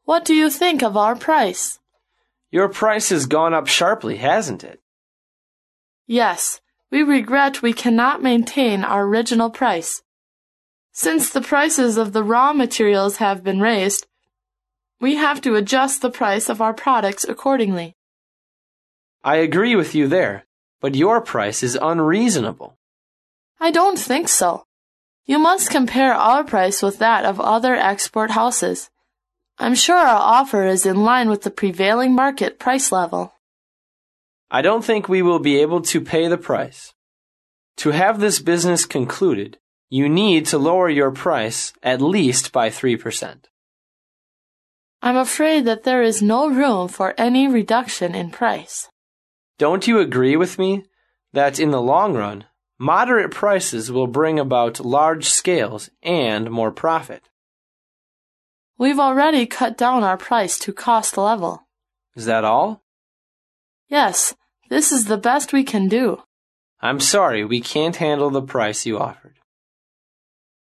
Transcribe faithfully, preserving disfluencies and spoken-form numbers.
What do you think of our price? Your price has gone up sharply, hasn't it? Yes, we regret we cannot maintain our original price. Since the prices of the raw materials have been raised, we have to adjust the price of our products accordingly. I agree with you there, but your price is unreasonable. I don't think so. You must compare our price with that of other export houses. I'm sure our offer is in line with the prevailing market price level. I don't think we will be able to pay the price. To have this business concluded, you need to lower your price at least by three percent. I'm afraid that there is no room for any reduction in price. Don't you agree with me that in the long run, moderate prices will bring about large scales and more profit? We've already cut down our price to cost level. Is that all? Yes, this is the best we can do. I'm sorry we can't handle the price you offered.